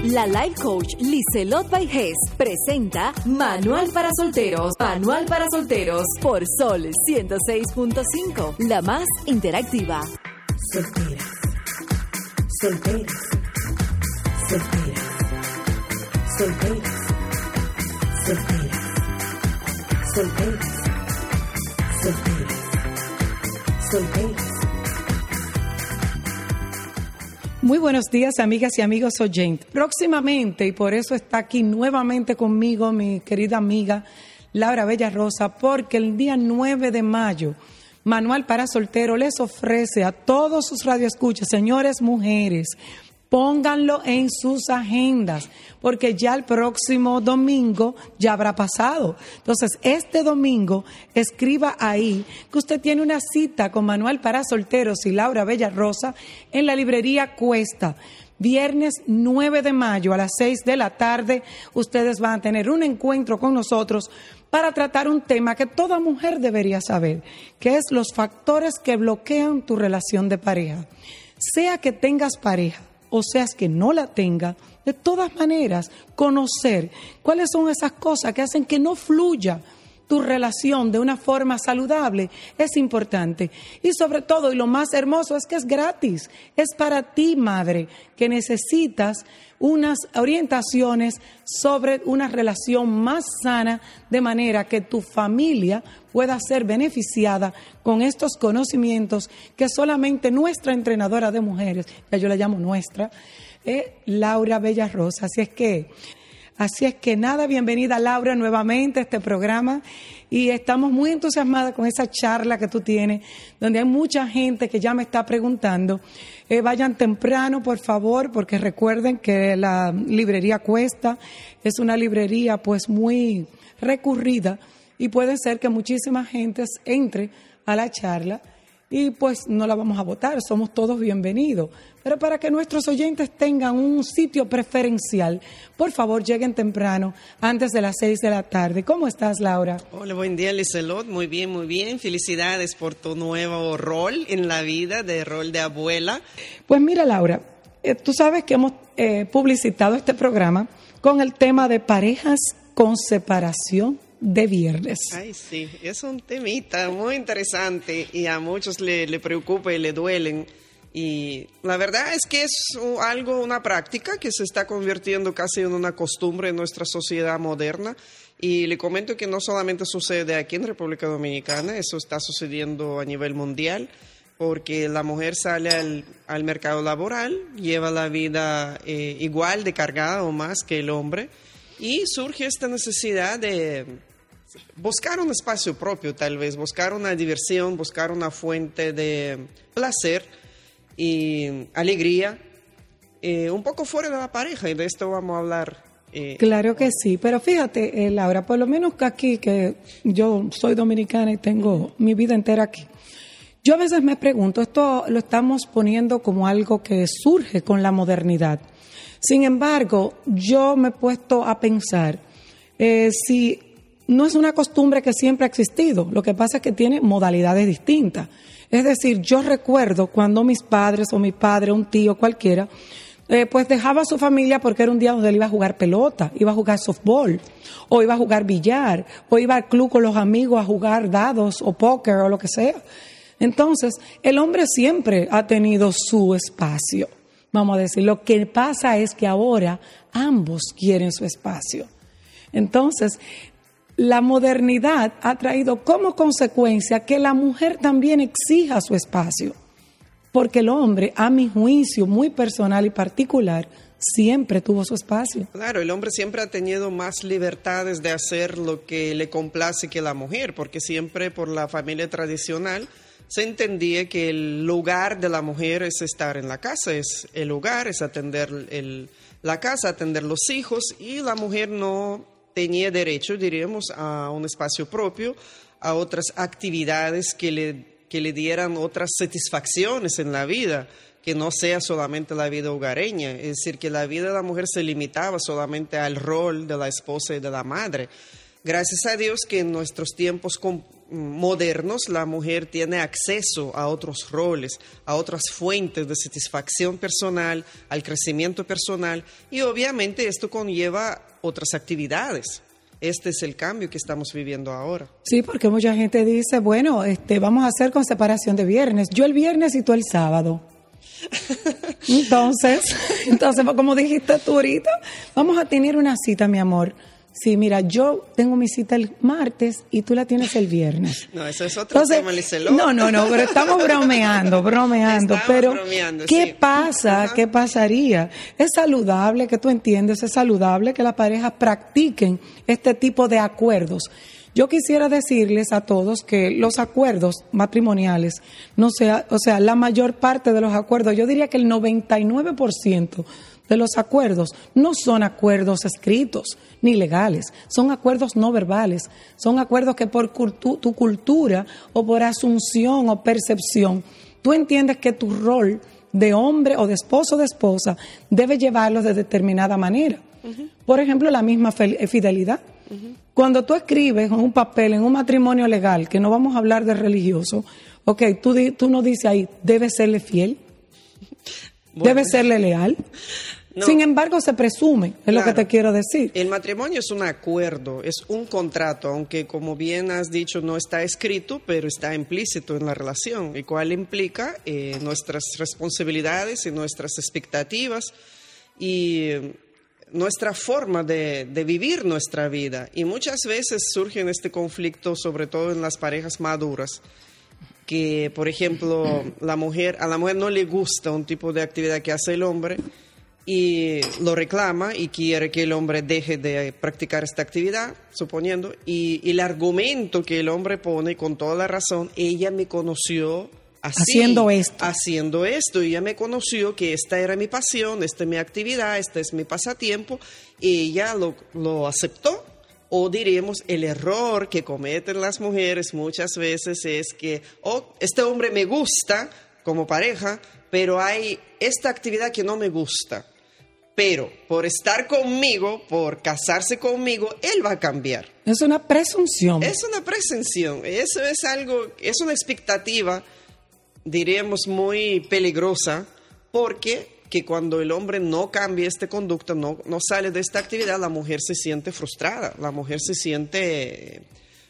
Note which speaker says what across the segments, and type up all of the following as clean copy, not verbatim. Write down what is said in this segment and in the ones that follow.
Speaker 1: La life coach Lizelot Vaijes presenta Manual para Solteros. Manual para Solteros por Sol 106.5, la más interactiva.
Speaker 2: Solteras, solteras, solteras, solteras, solteras, solteras, solteras, solteras.
Speaker 3: Muy buenos días, amigas y amigos oyentes. Próximamente, y por eso está aquí nuevamente conmigo mi querida amiga Laura Bella Rosa, porque el día 9 de mayo, Manual para Soltero les ofrece a todos sus radioescuchas, señores, mujeres, pónganlo en sus agendas, porque ya el próximo domingo ya habrá pasado. Entonces, este domingo, escriba ahí que usted tiene una cita con Manual para Solteros y Laura Bella Rosa en la librería Cuesta. Viernes 9 de mayo a las 6 de la tarde, ustedes van a tener un encuentro con nosotros para tratar un tema que toda mujer debería saber, que es los factores que bloquean tu relación de pareja. Sea que tengas pareja, o seas que no la tenga, de todas maneras, conocer cuáles son esas cosas que hacen que no fluya tu relación de una forma saludable es importante. Y sobre todo, y lo más hermoso, es que es gratis. Es para ti, madre, que necesitas unas orientaciones sobre una relación más sana, de manera que tu familia pueda ser beneficiada con estos conocimientos que solamente nuestra entrenadora de mujeres, que yo la llamo nuestra, Laura Bella Rosa. Así es que nada, bienvenida Laura nuevamente a este programa y estamos muy entusiasmadas con esa charla que tú tienes, donde hay mucha gente que ya me está preguntando. Vayan temprano, por favor, porque recuerden que la librería Cuesta es una librería pues muy recurrida y puede ser que muchísima gente entre a la charla y pues no la vamos a votar, somos todos bienvenidos. Pero para que nuestros oyentes tengan un sitio preferencial, por favor lleguen temprano, antes de las 6 de la tarde. ¿Cómo estás, Laura?
Speaker 4: Hola, buen día, Lizelot. Muy bien, muy bien. Felicidades por tu nuevo rol en la vida, de rol de abuela.
Speaker 3: Pues mira, Laura, tú sabes que hemos publicitado este programa con el tema de parejas con separación de viernes.
Speaker 4: Ay, sí, es un temita muy interesante y a muchos le preocupa y le duelen. Y la verdad es que es una práctica que se está convirtiendo casi en una costumbre en nuestra sociedad moderna. Y le comento que no solamente sucede aquí en República Dominicana, eso está sucediendo a nivel mundial, porque la mujer sale al mercado laboral, lleva la vida igual de cargada o más que el hombre, y surge esta necesidad de buscar un espacio propio, tal vez, buscar una diversión, buscar una fuente de placer y alegría, un poco fuera de la pareja, y de esto vamos a hablar.
Speaker 3: Claro que sí, pero fíjate, Laura, por lo menos que aquí, que yo soy dominicana y tengo mi vida entera aquí, yo a veces me pregunto, esto lo estamos poniendo como algo que surge con la modernidad. Sin embargo, yo me he puesto a pensar si no es una costumbre que siempre ha existido, lo que pasa es que tiene modalidades distintas. Es decir, yo recuerdo cuando mis padres o mi padre, un tío, cualquiera, pues dejaba a su familia porque era un día donde él iba a jugar pelota, iba a jugar softball, o iba a jugar billar, o iba al club con los amigos a jugar dados o póker o lo que sea. Entonces, el hombre siempre ha tenido su espacio, vamos a decir. Lo que pasa es que ahora ambos quieren su espacio. Entonces, la modernidad ha traído como consecuencia que la mujer también exija su espacio, porque el hombre, a mi juicio muy personal y particular, siempre tuvo su espacio.
Speaker 4: Claro, el hombre siempre ha tenido más libertades de hacer lo que le complace que la mujer, porque siempre por la familia tradicional se entendía que el lugar de la mujer es estar en la casa, es el hogar, es atender la casa, atender los hijos, y la mujer no tenía derecho, diríamos, a un espacio propio, a otras actividades que le dieran otras satisfacciones en la vida, que no sea solamente la vida hogareña. Es decir, que la vida de la mujer se limitaba solamente al rol de la esposa y de la madre. Gracias a Dios que en nuestros tiempos modernos, la mujer tiene acceso a otros roles, a otras fuentes de satisfacción personal, al crecimiento personal, y obviamente esto conlleva otras actividades. Este es el cambio que estamos viviendo ahora.
Speaker 3: Sí, porque mucha gente dice, bueno, vamos a hacer con separación de viernes. Yo el viernes y tú el sábado. Entonces, como dijiste tú ahorita, vamos a tener una cita, mi amor. Sí, mira, yo tengo mi cita el martes y tú la tienes el viernes.
Speaker 4: No, eso es otro tema, Lizelot.
Speaker 3: No, pero estamos bromeando. Pero,
Speaker 4: bromeando,
Speaker 3: ¿qué
Speaker 4: sí.
Speaker 3: pasa?
Speaker 4: Ajá.
Speaker 3: ¿Qué pasaría? Es saludable, que tú entiendes, es saludable que las parejas practiquen este tipo de acuerdos. Yo quisiera decirles a todos que los acuerdos matrimoniales, la mayor parte de los acuerdos, yo diría que el 99% de los acuerdos no son acuerdos escritos ni legales, son acuerdos no verbales, son acuerdos que por tu cultura o por asunción o percepción, tú entiendes que tu rol de hombre o de esposo o de esposa debe llevarlos de determinada manera. Uh-huh. Por ejemplo, la misma fidelidad. Uh-huh. Cuando tú escribes en un papel, en un matrimonio legal, que no vamos a hablar de religioso, tú no dices ahí, debe serle fiel, debe serle leal. No. Sin embargo, se presume, es lo que te quiero decir.
Speaker 4: El matrimonio es un acuerdo, es un contrato, aunque como bien has dicho no está escrito, pero está implícito en la relación, el cual implica nuestras responsabilidades y nuestras expectativas y nuestra forma de vivir nuestra vida. Y muchas veces surge este conflicto, sobre todo en las parejas maduras, que, por ejemplo, a la mujer no le gusta un tipo de actividad que hace el hombre, y lo reclama y quiere que el hombre deje de practicar esta actividad, suponiendo, y el argumento que el hombre pone con toda la razón, ella me conoció así, haciendo esto, y ella me conoció que esta era mi pasión, esta es mi actividad, este es mi pasatiempo, y ella lo aceptó. O diríamos, el error que cometen las mujeres muchas veces es que, este hombre me gusta como pareja, pero hay esta actividad que no me gusta. Pero por estar conmigo, por casarse conmigo, él va a cambiar.
Speaker 3: Es una presunción.
Speaker 4: Es una presunción. Eso es algo, es una expectativa, diríamos, muy peligrosa, porque que cuando el hombre no cambia esta conducta, no sale de esta actividad, la mujer se siente frustrada, la mujer se siente...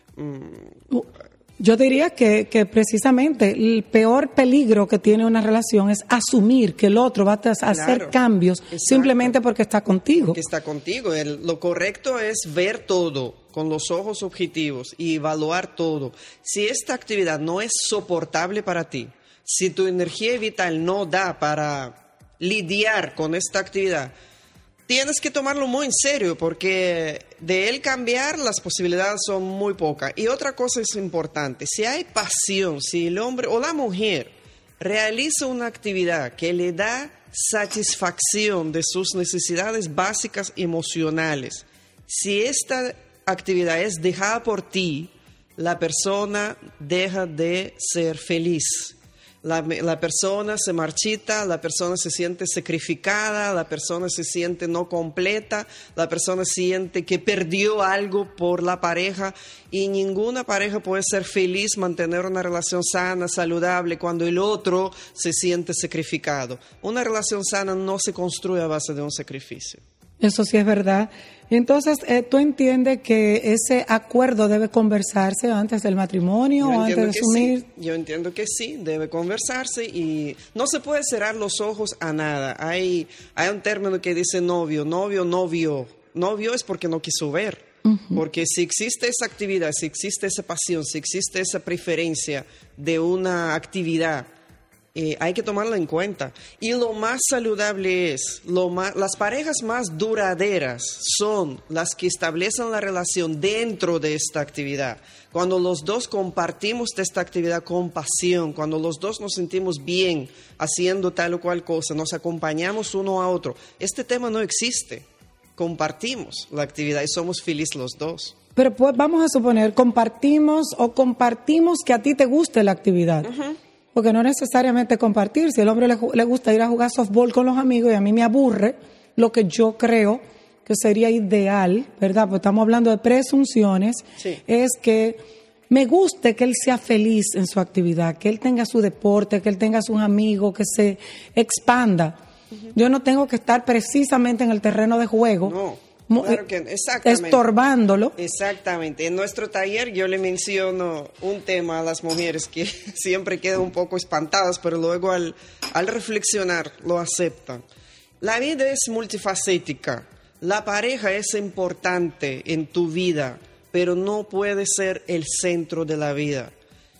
Speaker 3: Yo diría que precisamente el peor peligro que tiene una relación es asumir que el otro va a hacer cambios simplemente porque está contigo.
Speaker 4: Porque está contigo. Lo correcto es ver todo con los ojos objetivos y evaluar todo. Si esta actividad no es soportable para ti, si tu energía vital no da para lidiar con esta actividad, tienes que tomarlo muy en serio, porque de él cambiar las posibilidades son muy pocas. Y otra cosa es importante, si hay pasión, si el hombre o la mujer realiza una actividad que le da satisfacción de sus necesidades básicas emocionales, si esta actividad es dejada por ti, la persona deja de ser feliz. La persona se marchita, la persona se siente sacrificada, la persona se siente no completa, la persona siente que perdió algo por la pareja, y ninguna pareja puede ser feliz, mantener una relación sana, saludable, cuando el otro se siente sacrificado. Una relación sana no se construye a base de un sacrificio.
Speaker 3: Eso sí es verdad. Entonces, ¿tú entiendes que ese acuerdo debe conversarse antes del matrimonio o antes de asumir?
Speaker 4: Sí. Yo entiendo que sí, debe conversarse, y no se puede cerrar los ojos a nada. Hay un término que dice novio. Novio es porque no quiso ver. Uh-huh. Porque si existe esa actividad, si existe esa pasión, si existe esa preferencia de una actividad, hay que tomarla en cuenta. Y lo más saludable es, las parejas más duraderas son las que establecen la relación dentro de esta actividad. Cuando los dos compartimos de esta actividad con pasión, cuando los dos nos sentimos bien haciendo tal o cual cosa, nos acompañamos uno a otro. Este tema no existe. Compartimos la actividad y somos felices los dos.
Speaker 3: Pero pues vamos a suponer, compartimos que a ti te guste la actividad. Uh-huh. Porque no necesariamente compartir. Si al hombre le gusta ir a jugar softball con los amigos y a mí me aburre, lo que yo creo que sería ideal, ¿verdad? Porque estamos hablando de presunciones, sí. Es que me guste que él sea feliz en su actividad, que él tenga su deporte, que él tenga sus amigos, que se expanda. Yo no tengo que estar precisamente en el terreno de juego.
Speaker 4: No, claro que exactamente.
Speaker 3: Estorbándolo.
Speaker 4: Exactamente. En nuestro taller yo le menciono un tema a las mujeres que siempre quedan un poco espantadas, pero luego al reflexionar lo aceptan. La vida es multifacética. La pareja es importante en tu vida, pero no puede ser el centro de la vida.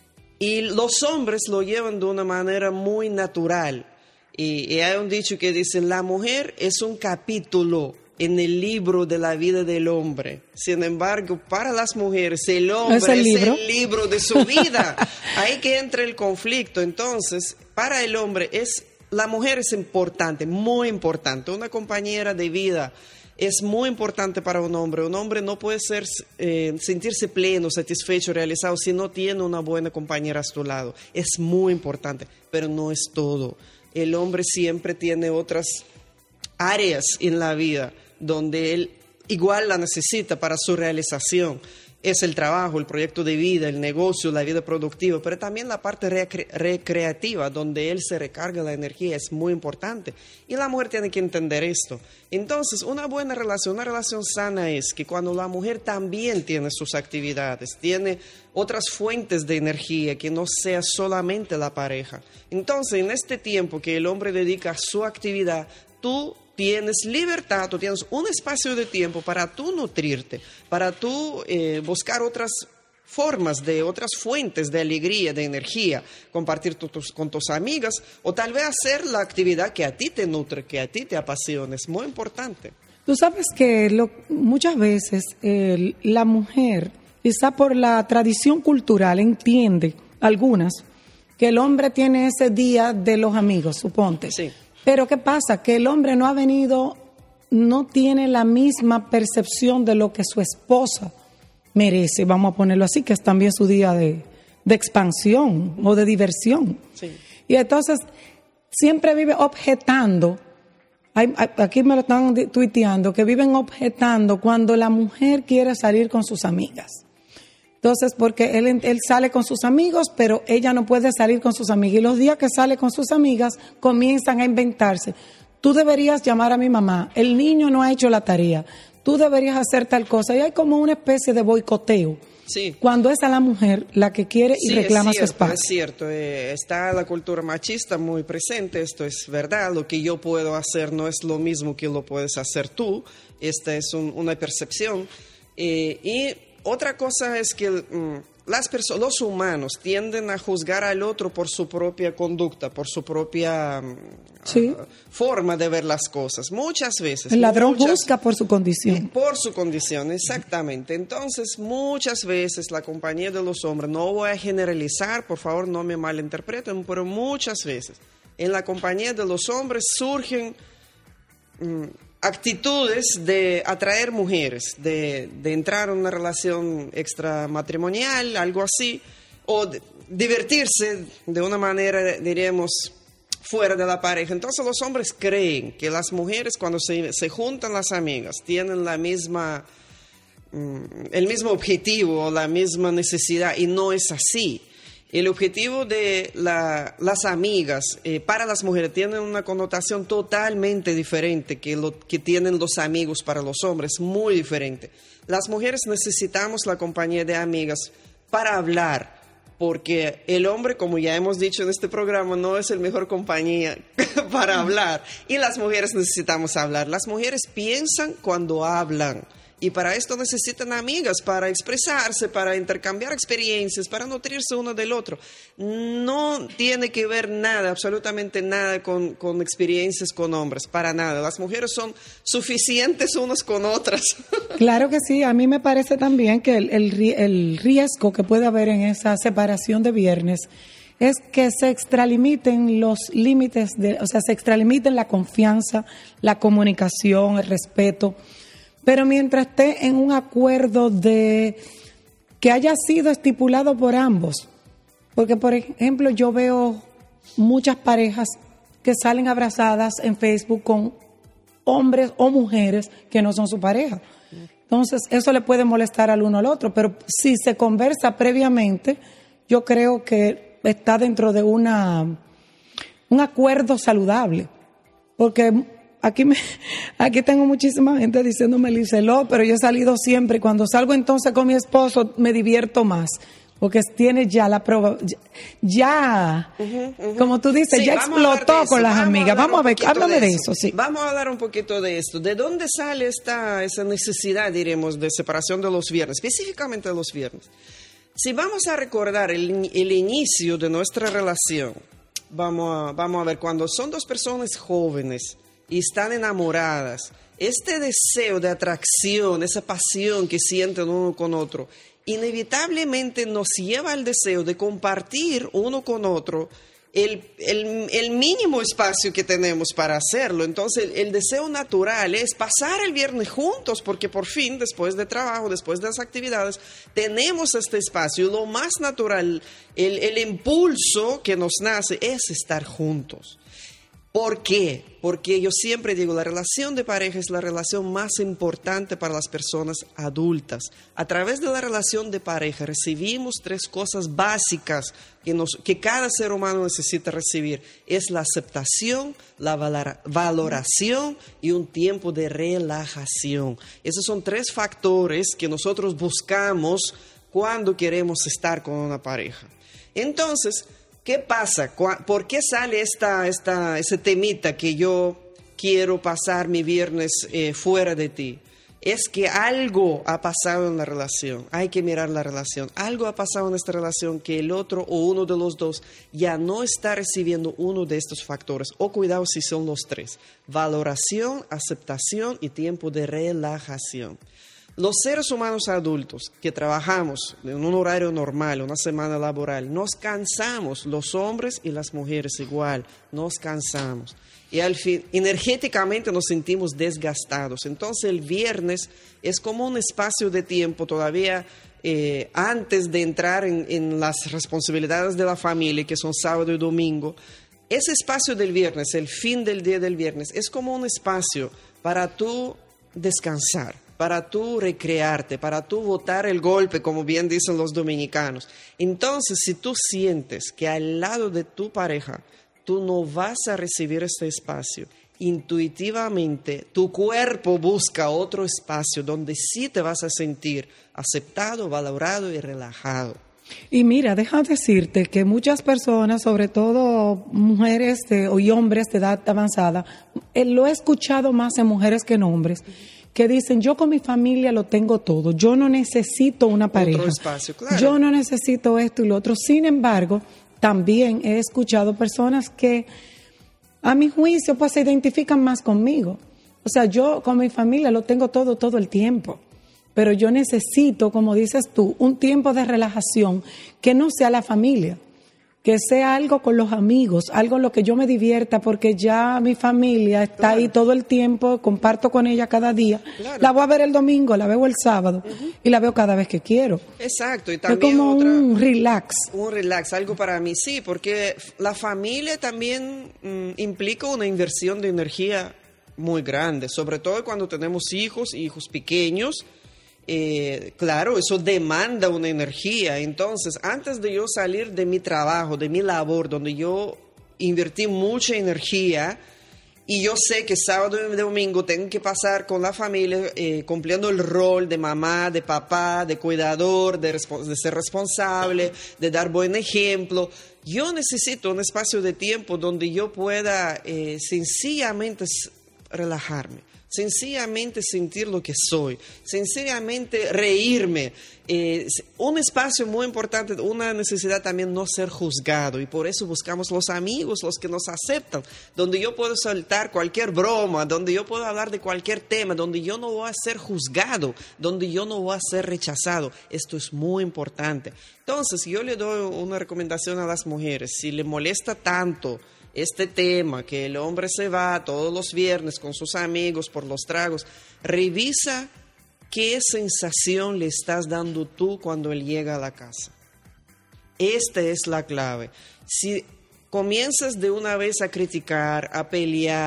Speaker 4: Y los hombres lo llevan de una manera muy natural. Y hay un dicho que dice, la mujer es un capítulo en el libro de la vida del hombre. Sin embargo, para las mujeres, el hombre es el libro de su vida. Ahí que entra el conflicto. Entonces, para el hombre, la mujer es importante, muy importante. Una compañera de vida es muy importante para un hombre. Un hombre no puede sentirse pleno, satisfecho, realizado si no tiene una buena compañera a su lado. Es muy importante, pero no es todo. El hombre siempre tiene otras áreas en la vida donde él igual la necesita para su realización. Es el trabajo, el proyecto de vida, el negocio, la vida productiva, pero también la parte recreativa, donde él se recarga la energía, es muy importante. Y la mujer tiene que entender esto. Entonces, una buena relación, una relación sana es que cuando la mujer también tiene sus actividades, tiene otras fuentes de energía, que no sea solamente la pareja. Entonces, en este tiempo que el hombre dedica a su actividad, tú tienes libertad, tú tienes un espacio de tiempo para tú nutrirte, para tú buscar otras formas, otras fuentes de alegría, de energía, compartir con tus amigas o tal vez hacer la actividad que a ti te nutre, que a ti te apasiona. Es muy importante.
Speaker 3: Tú sabes que muchas veces la mujer, quizá por la tradición cultural, entiende, algunas, que el hombre tiene ese día de los amigos, suponte.
Speaker 4: Sí.
Speaker 3: Pero ¿qué pasa? Que el hombre no tiene la misma percepción de lo que su esposa merece, vamos a ponerlo así, que es también su día de expansión o de diversión.
Speaker 4: Sí.
Speaker 3: Y entonces siempre vive objetando, aquí me lo están tuiteando, que viven objetando cuando la mujer quiere salir con sus amigas. Entonces, porque él sale con sus amigos, pero ella no puede salir con sus amigas. Y los días que sale con sus amigas, comienzan a inventarse. Tú deberías llamar a mi mamá. El niño no ha hecho la tarea. Tú deberías hacer tal cosa. Y hay como una especie de boicoteo.
Speaker 4: Sí.
Speaker 3: Cuando es a la mujer la que quiere y reclama su espacio.
Speaker 4: Es cierto. Está la cultura machista muy presente. Esto es verdad. Lo que yo puedo hacer no es lo mismo que lo puedes hacer tú. Esta es una percepción. Y otra cosa es que los humanos tienden a juzgar al otro por su propia conducta, por su propia forma de ver las cosas. Muchas veces.
Speaker 3: El ladrón juzga por su condición.
Speaker 4: Por su condición, exactamente. Entonces, muchas veces la compañía de los hombres, no voy a generalizar, por favor no me malinterpreten, pero muchas veces en la compañía de los hombres surgen actitudes de atraer mujeres, de entrar en una relación extramatrimonial, algo así, o divertirse de una manera, diríamos, fuera de la pareja. Entonces los hombres creen que las mujeres, cuando se juntan las amigas, tienen el mismo objetivo o la misma necesidad, y no es así. El objetivo de las amigas para las mujeres tiene una connotación totalmente diferente que lo que tienen los amigos para los hombres, muy diferente. Las mujeres necesitamos la compañía de amigas para hablar, porque el hombre, como ya hemos dicho en este programa, no es el mejor compañía para hablar. Y las mujeres necesitamos hablar. Las mujeres piensan cuando hablan. Y para esto necesitan amigas, para expresarse, para intercambiar experiencias, para nutrirse uno del otro. No tiene que ver nada, absolutamente nada con experiencias con hombres, para nada. Las mujeres son suficientes unas con otras.
Speaker 3: Claro que sí, a mí me parece también que el riesgo que puede haber en esa separación de viernes es que se extralimiten los límites, se extralimiten la confianza, la comunicación, el respeto. Pero mientras esté en un acuerdo que haya sido estipulado por ambos. Porque, por ejemplo, yo veo muchas parejas que salen abrazadas en Facebook con hombres o mujeres que no son su pareja. Entonces, eso le puede molestar al uno al otro, pero si se conversa previamente, yo creo que está dentro de un acuerdo saludable. Porque aquí tengo muchísima gente diciéndome Liselot, pero yo he salido siempre y cuando salgo entonces con mi esposo me divierto más. Porque tiene ya la prueba, como tú dices, sí, ya explotó con las amigas. Vamos a ver, háblame de eso, sí.
Speaker 4: Vamos a hablar un poquito de esto. ¿De dónde sale esa necesidad, diremos, de separación de los viernes, específicamente de los viernes? Si vamos a recordar el inicio de nuestra relación, vamos a ver, cuando son dos personas jóvenes y están enamoradas, este deseo de atracción, esa pasión que sienten uno con otro, inevitablemente nos lleva al deseo de compartir uno con otro el mínimo espacio que tenemos para hacerlo. Entonces, el deseo natural es pasar el viernes juntos, porque por fin, después de trabajo, después de las actividades, tenemos este espacio. Y lo más natural, el impulso que nos nace es estar juntos. ¿Por qué? Porque yo siempre digo, la relación de pareja es la relación más importante para las personas adultas. A través de la relación de pareja recibimos 3 cosas básicas que cada ser humano necesita recibir. Es la aceptación, la valoración y un tiempo de relajación. Esos son 3 factores que nosotros buscamos cuando queremos estar con una pareja. Entonces, ¿qué pasa? ¿Por qué sale ese temita que yo quiero pasar mi viernes fuera de ti? Es que algo ha pasado en la relación. Hay que mirar la relación. Algo ha pasado en esta relación que el otro o uno de los dos ya no está recibiendo uno de estos factores. O cuidado si son los 3. Valoración, aceptación y tiempo de relajación. Los seres humanos adultos que trabajamos en un horario normal, una semana laboral, nos cansamos, los hombres y las mujeres igual, nos cansamos. Y al fin, energéticamente nos sentimos desgastados. Entonces el viernes es como un espacio de tiempo todavía antes de entrar en las responsabilidades de la familia, que son sábado y domingo. Ese espacio del viernes, el fin del día del viernes, es como un espacio para tú descansar, para tú recrearte, para tú botar el golpe, como bien dicen los dominicanos. Entonces, si tú sientes que al lado de tu pareja tú no vas a recibir este espacio, intuitivamente tu cuerpo busca otro espacio donde sí te vas a sentir aceptado, valorado y relajado.
Speaker 3: Y mira, déjame decirte que muchas personas, sobre todo mujeres y hombres de edad avanzada, lo he escuchado más en mujeres que en hombres, que dicen, yo con mi familia lo tengo todo, yo no necesito una pareja,
Speaker 4: otro espacio, claro.
Speaker 3: Yo no necesito esto y lo otro. Sin embargo, también he escuchado personas que, a mi juicio, pues se identifican más conmigo. O sea, yo con mi familia lo tengo todo el tiempo, pero yo necesito, como dices tú, un tiempo de relajación que no sea la familia, que sea algo con los amigos, algo en lo que yo me divierta, porque ya mi familia está claro. Ahí todo el tiempo, comparto con ella cada día. Claro. La voy a ver el domingo, la veo el sábado y la veo cada vez que quiero.
Speaker 4: Exacto. Y también
Speaker 3: es como un relax.
Speaker 4: Un relax, algo para mí, sí, porque la familia también implica una inversión de energía muy grande, sobre todo cuando tenemos hijos pequeños. Claro, eso demanda una energía. Entonces, antes de yo salir de mi trabajo, de mi labor, donde yo invertí mucha energía, y yo sé que sábado y domingo tengo que pasar con la familia, cumpliendo el rol de mamá, de papá, de cuidador, de ser responsable, de dar buen ejemplo, yo necesito un espacio de tiempo donde yo pueda sencillamente relajarme. Sencillamente sentir lo que soy, sencillamente reírme. Un espacio muy importante, una necesidad también no ser juzgado, y por eso buscamos los amigos, los que nos aceptan, donde yo puedo soltar cualquier broma, donde yo puedo hablar de cualquier tema, donde yo no voy a ser juzgado, donde yo no voy a ser rechazado. Esto es muy importante. Entonces, yo le doy una recomendación a las mujeres: si le molesta tanto este tema, que el hombre se va todos los viernes con sus amigos por los tragos, revisa qué sensación le estás dando tú cuando él llega a la casa. Esta es la clave. Si comienzas de una vez a criticar, a pelear,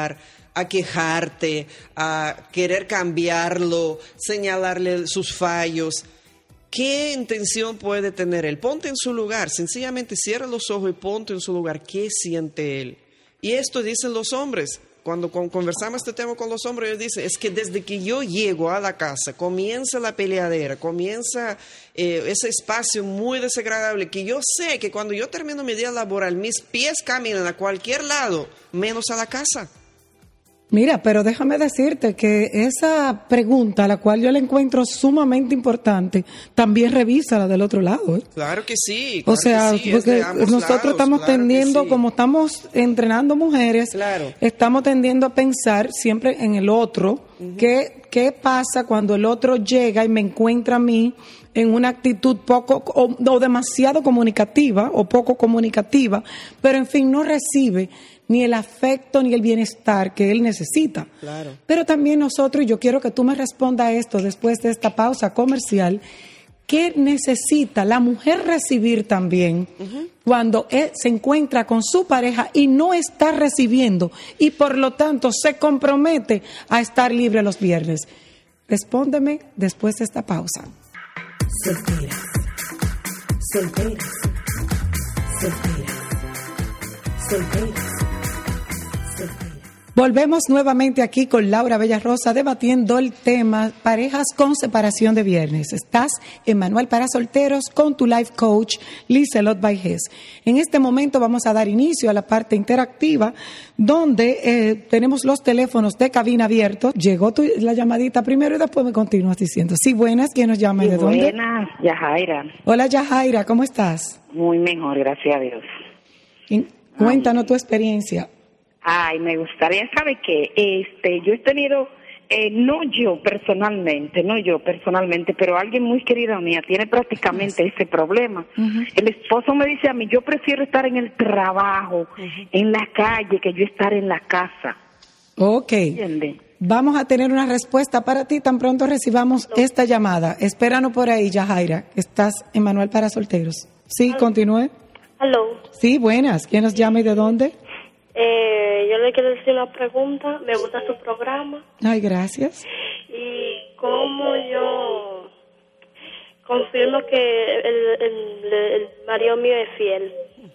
Speaker 4: a quejarte, a querer cambiarlo, señalarle sus fallos. ¿Qué intención puede tener él? Ponte en su lugar, sencillamente cierra los ojos y ponte en su lugar. ¿Qué siente él? Y esto dicen los hombres. Cuando conversamos este tema con los hombres, ellos dicen, es que desde que yo llego a la casa, comienza la peleadera, comienza ese espacio muy desagradable, que yo sé que cuando yo termino mi día laboral, mis pies caminan a cualquier lado, menos a la casa.
Speaker 3: Mira, pero déjame decirte que esa pregunta, la cual yo la encuentro sumamente importante, también revisa la del otro lado, ¿eh?
Speaker 4: Claro que sí.
Speaker 3: O sea,
Speaker 4: sí,
Speaker 3: porque nosotros estamos tendiendo, como estamos entrenando mujeres, estamos tendiendo a pensar siempre en el otro. ¿Qué pasa cuando el otro llega y me encuentra a mí en una actitud poco o demasiado comunicativa o poco comunicativa, pero en fin, no recibe ni el afecto ni el bienestar que él necesita?
Speaker 4: Claro.
Speaker 3: Pero también nosotros, y yo quiero que tú me respondas a esto después de esta pausa comercial, ¿qué necesita la mujer recibir también cuando se encuentra con su pareja y no está recibiendo y por lo tanto se compromete a estar libre los viernes? Respóndeme después de esta pausa.
Speaker 2: Solteras, solteras, solteras, solteras.
Speaker 3: Volvemos nuevamente aquí con Laura Bellarrosa debatiendo el tema parejas con separación de viernes. Estás en Manual para Solteros con tu life coach Liselot Vaijes. En este momento vamos a dar inicio a la parte interactiva donde tenemos los teléfonos de cabina abiertos. Llegó la llamadita primero y después me continúas diciendo. Sí, buenas, ¿quién nos llama y de dónde?
Speaker 5: Buenas, Yajaira.
Speaker 3: Hola Yajaira, ¿cómo estás?
Speaker 5: Muy mejor, gracias a Dios.
Speaker 3: Cuéntanos tu experiencia.
Speaker 5: Ay, me gustaría saber que yo he tenido, no yo personalmente, pero alguien muy querida mía tiene prácticamente ese problema. El esposo me dice a mí, yo prefiero estar en el trabajo, en la calle, que yo estar en la casa.
Speaker 3: Ok.
Speaker 5: ¿Entiendes?
Speaker 3: Vamos a tener una respuesta para ti tan pronto recibamos esta llamada. Espéranos por ahí, Yajaira. Estás en Manual para Solteros. Sí, continúe.
Speaker 6: Aló.
Speaker 3: Sí, buenas. ¿Quién nos llama y de dónde?
Speaker 6: Yo le quiero decir una pregunta. Me gusta su programa.
Speaker 3: Ay, gracias.
Speaker 6: ¿Y cómo yo confirmo que el marido mío es fiel?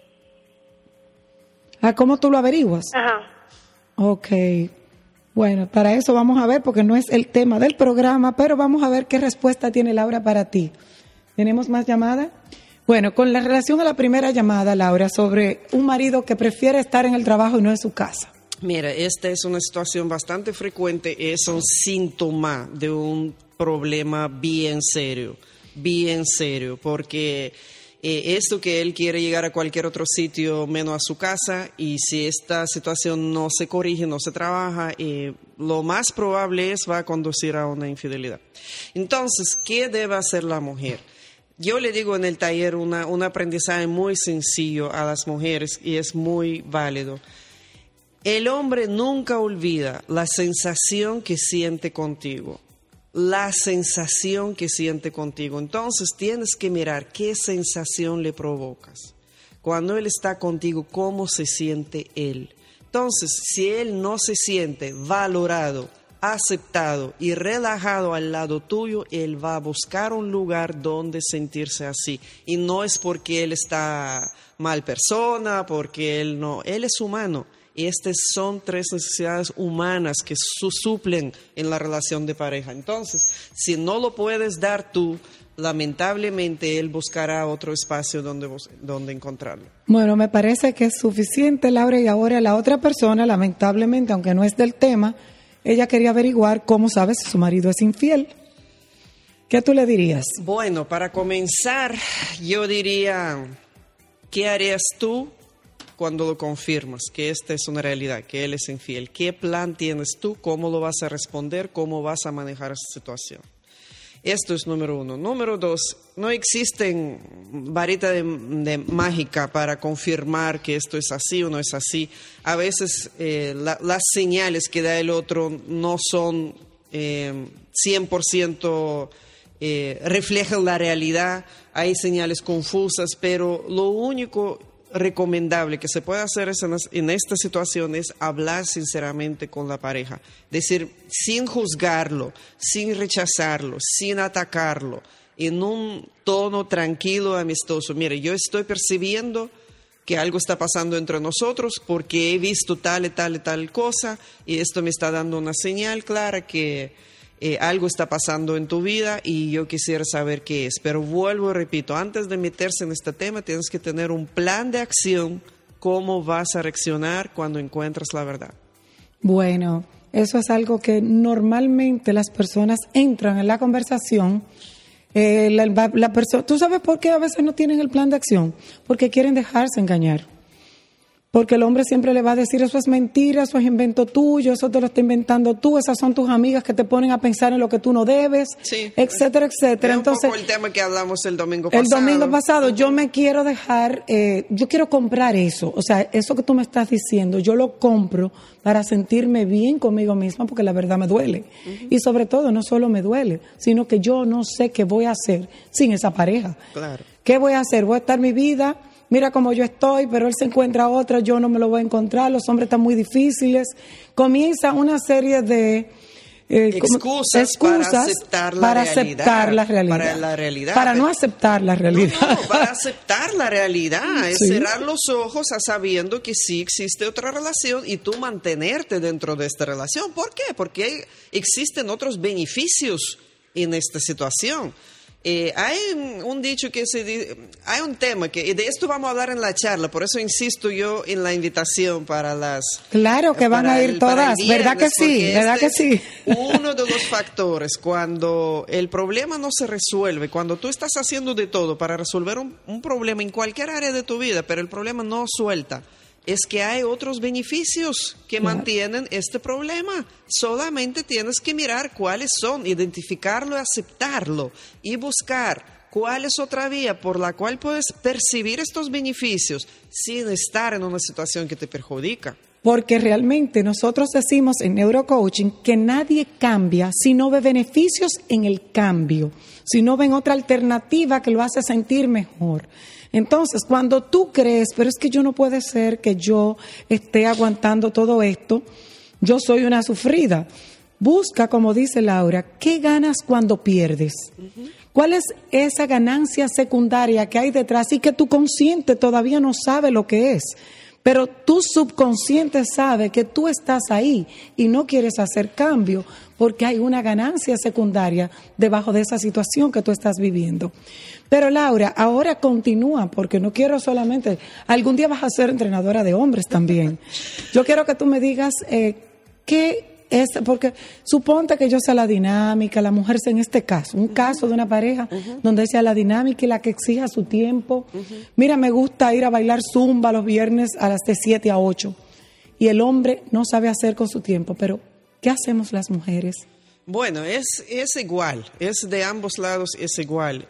Speaker 3: ¿Cómo tú lo averiguas?
Speaker 6: Ajá.
Speaker 3: Ok. Bueno, para eso vamos a ver, porque no es el tema del programa, pero vamos a ver qué respuesta tiene Laura para ti. ¿Tenemos más llamadas? Bueno, con la relación a la primera llamada, Laura, sobre un marido que prefiere estar en el trabajo y no en su casa.
Speaker 4: Mira, esta es una situación bastante frecuente, es un síntoma de un problema bien serio, porque esto que él quiere llegar a cualquier otro sitio menos a su casa, y si esta situación no se corrige, no se trabaja, lo más probable va a conducir a una infidelidad. Entonces, ¿qué debe hacer la mujer? Yo le digo en el taller un aprendizaje muy sencillo a las mujeres y es muy válido. El hombre nunca olvida la sensación que siente contigo. Entonces tienes que mirar qué sensación le provocas. Cuando él está contigo, ¿cómo se siente él? Entonces, si él no se siente valorado, aceptado y relajado al lado tuyo, él va a buscar un lugar donde sentirse así. Y no es porque él está mal persona, porque él es humano. Y estas son 3 necesidades humanas que suplen en la relación de pareja. Entonces, si no lo puedes dar tú, lamentablemente él buscará otro espacio donde encontrarlo.
Speaker 3: Bueno, me parece que es suficiente, Laura, y ahora la otra persona, lamentablemente, aunque no es del tema, ella quería averiguar cómo sabe si su marido es infiel. ¿Qué tú le dirías?
Speaker 4: Bueno, para comenzar, yo diría, ¿qué harías tú cuando lo confirmas? Que esta es una realidad, que él es infiel. ¿Qué plan tienes tú? ¿Cómo lo vas a responder? ¿Cómo vas a manejar esta situación? Esto es número 1. Número 2, no existen varita de mágica para confirmar que esto es así o no es así. A veces las señales que da el otro no son 100% reflejan la realidad. Hay señales confusas, pero lo único recomendable que se puede hacer en esta situación es hablar sinceramente con la pareja. Decir, sin juzgarlo, sin rechazarlo, sin atacarlo, en un tono tranquilo, amistoso. Mire, yo estoy percibiendo que algo está pasando entre nosotros porque he visto tal y tal y tal cosa y esto me está dando una señal clara que algo está pasando en tu vida y yo quisiera saber qué es. Pero vuelvo y repito, antes de meterse en este tema tienes que tener un plan de acción, cómo vas a reaccionar cuando encuentres la verdad.
Speaker 3: Bueno, eso es algo que normalmente las personas entran en la conversación. ¿Tú sabes por qué a veces no tienen el plan de acción? Porque quieren dejarse engañar. Porque el hombre siempre le va a decir, eso es mentira, eso es invento tuyo, eso te lo está inventando tú, esas son tus amigas que te ponen a pensar en lo que tú no debes, sí, etcétera, etcétera.
Speaker 4: Es
Speaker 3: Entonces,
Speaker 4: un poco el tema que hablamos el domingo pasado.
Speaker 3: El domingo pasado, yo me quiero dejar, yo quiero comprar eso, o sea, eso que tú me estás diciendo, yo lo compro para sentirme bien conmigo misma, porque la verdad me duele. Uh-huh. Y sobre todo, no solo me duele, sino que yo no sé qué voy a hacer sin esa pareja.
Speaker 4: Claro.
Speaker 3: ¿Qué voy a hacer? Voy a estar mi vida... Mira cómo yo estoy, pero él se encuentra otra, yo no me lo voy a encontrar, los hombres están muy difíciles. Comienza una serie de
Speaker 4: excusas para aceptar la realidad.
Speaker 3: Para no aceptar la realidad.
Speaker 4: No, para aceptar la realidad. Es cerrar los ojos sabiendo que sí existe otra relación y tú mantenerte dentro de esta relación. ¿Por qué? Porque existen otros beneficios en esta situación. Hay un dicho que hay un tema que, y de esto vamos a hablar en la charla, por eso insisto yo en la invitación para las...
Speaker 3: Claro que van a ir todas, viernes, ¿verdad que sí? ¿Verdad que sí?
Speaker 4: Uno de los factores, cuando el problema no se resuelve, cuando tú estás haciendo de todo para resolver un problema en cualquier área de tu vida, pero el problema no suelta, es que hay otros beneficios que mantienen este problema. Solamente tienes que mirar cuáles son, identificarlo, aceptarlo y buscar cuál es otra vía por la cual puedes percibir estos beneficios sin estar en una situación que te perjudica.
Speaker 3: Porque realmente nosotros decimos en neurocoaching que nadie cambia si no ve beneficios en el cambio, si no ven otra alternativa que lo hace sentir mejor. Entonces, cuando tú crees, pero es que yo no puede ser que yo esté aguantando todo esto, yo soy una sufrida. Busca, como dice Laura, ¿qué ganas cuando pierdes? Uh-huh. ¿Cuál es esa ganancia secundaria que hay detrás y que tu consciente todavía no sabe lo que es? Pero tu subconsciente sabe que tú estás ahí y no quieres hacer cambio porque hay una ganancia secundaria debajo de esa situación que tú estás viviendo. Pero Laura, ahora continúa, porque no quiero solamente... Algún día vas a ser entrenadora de hombres también. Yo quiero que tú me digas qué es... Porque suponte que yo sea la dinámica, la mujer sea en este caso, un caso de una pareja donde sea la dinámica y la que exija su tiempo. Mira, me gusta ir a bailar zumba los viernes a las de 7 a 8. Y el hombre no sabe hacer con su tiempo, pero ¿qué hacemos las mujeres?
Speaker 4: Bueno, es igual, es de ambos lados, es igual.